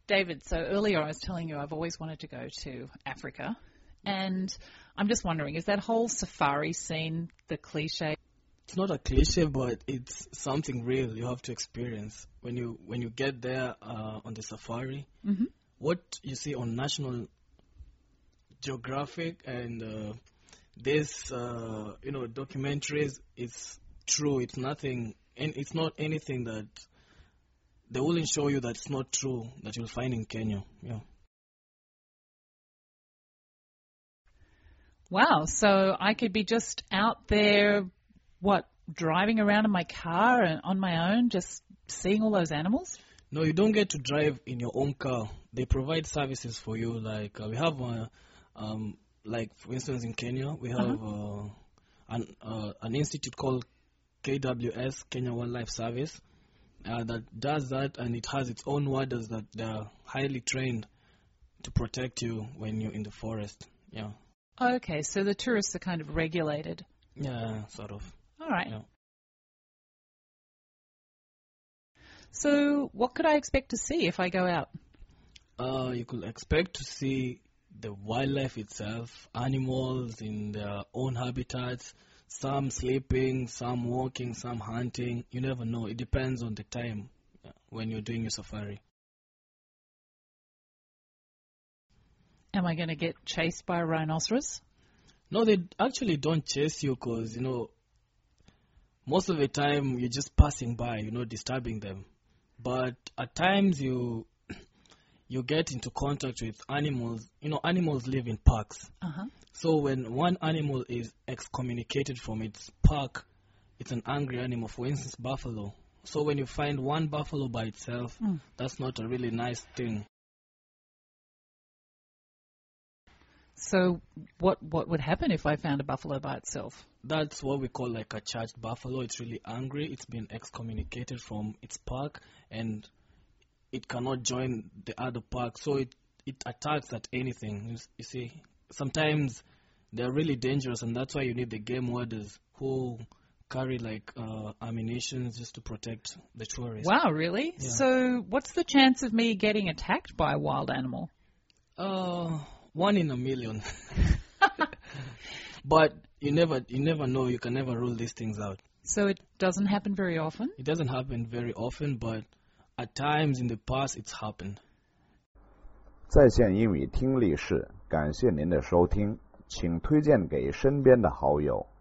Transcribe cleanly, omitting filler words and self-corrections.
David, so earlier I was telling you I've always wanted to go to Africa, and I'm just wondering, is that whole safari scene the cliche? It's not a cliche, but it's something real you have to experience when you get there on the safari. Mm-hmm. What you see on National Geographic and this documentaries, it's true. It's nothing, and it's not anything that they wouldn't show you that's not true that you'll find in Kenya. Yeah. Wow, so I could be just out there, driving around in my car and on my own, just seeing all those animals? No, you don't get to drive in your own car. They provide services for you. Like we have, like for instance, in Kenya, we have an institute called KWS, Kenya Wildlife Service, that does that, and it has its own wardens that they're highly trained to protect you when you're in the forest. Yeah. Okay, so the tourists are kind of regulated. Yeah, sort of. All right. Yeah. So what could I expect to see if I go out? You could expect to see the wildlife itself, animals in their own habitats, some sleeping, some walking, some hunting. You never know. It depends on the time when you're doing your safari. Am I going to get chased by a rhinoceros? No, they actually don't chase you because, most of the time you're just passing by, disturbing them. But at times you get into contact with animals. Animals live in parks. Uh-huh. So when one animal is excommunicated from its park, it's an angry animal. For instance, buffalo. So when you find one buffalo by itself, that's not a really nice thing. So what would happen if I found a buffalo by itself? That's what we call like a charged buffalo. It's really angry. It's been excommunicated from its park, and it cannot join the other park. So it attacks at anything. You see, sometimes they're really dangerous, and that's why you need the game wardens who carry like ammunition just to protect the tourists. Wow, really? Yeah. So what's the chance of me getting attacked by a wild animal? 1 in a million. But you never know. You can never rule these things out. So it doesn't happen very often? It doesn't happen very often, but at times in the past it's happened. 在线英语听力室，感谢您的收听，请推荐给身边的好友。